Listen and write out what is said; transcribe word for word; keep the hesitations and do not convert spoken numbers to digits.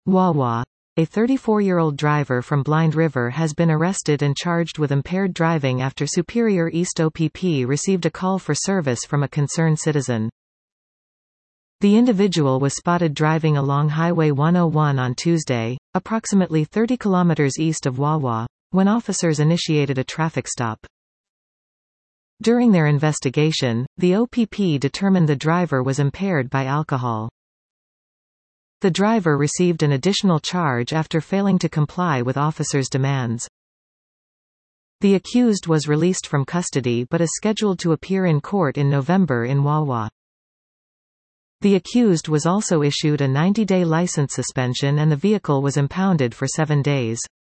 Wawa. A thirty-four-year-old driver from Blind River has been arrested and charged with impaired driving after Superior East O P P received a call for service from a concerned citizen. The individual was spotted driving along Highway one oh one on Tuesday, approximately thirty kilometers east of Wawa, when officers initiated a traffic stop. During their investigation, the O P P determined the driver was impaired by alcohol. The driver received an additional charge after failing to comply with officers' demands. The accused was released from custody but is scheduled to appear in court in November in Wawa. The accused was also issued a ninety-day license suspension and the vehicle was impounded for seven days.